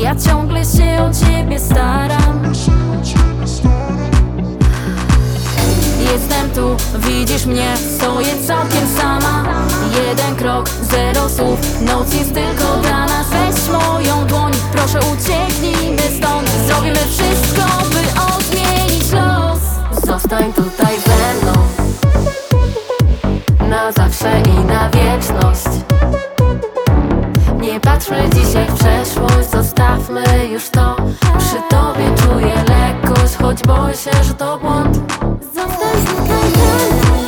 Ja ciągle się o ciebie staram. Jestem tu, widzisz mnie, stoję całkiem sama. Jeden krok, zero słów, noc jest tylko dla nas. Weź moją dłoń, proszę ucieknijmy stąd. Zrobimy wszystko, by odmienić los. Zostań tutaj ze mną, na zawsze i na wieczność. Nie patrzmy dzisiaj w przeszłość, zostawmy już to. Przy tobie czuję lekkość, choć boję się, że to błąd. Zostań tutaj ze mną.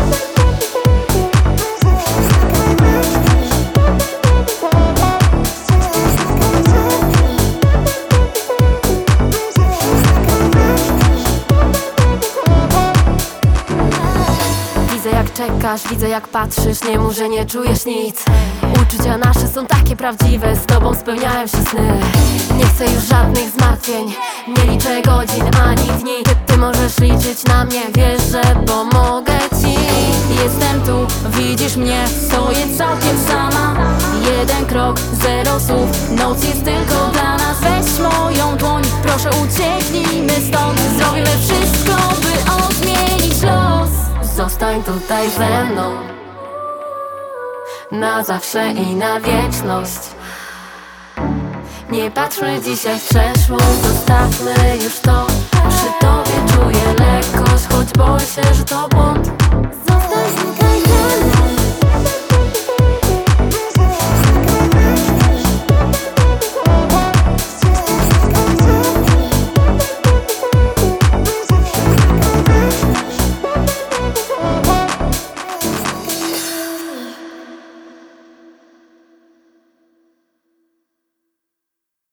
Widzę jak czekasz, widzę jak patrzysz, nie mów, że nie czujesz nic. Uczucia nasze są takie prawdziwe, z tobą spełniają się sny. Nie chcę już żadnych zmartwień, nie liczę godzin ani dni. Ty możesz liczyć na mnie, wiesz, że pomogę ci. Jestem tu, widzisz mnie, stoję całkiem sama. Jeden krok, zero słów, noc jest tylko dla nas. Weź moją dłoń, proszę ucieknijmy stąd. Zrobimy wszystko, by odmienić los. Zostań tutaj ze mną, na zawsze i na wieczność. Nie patrzmy dzisiaj w przeszłość, zostawmy już to. Przy tobie czuję lekkość, choć boję się, że to błąd. Zostań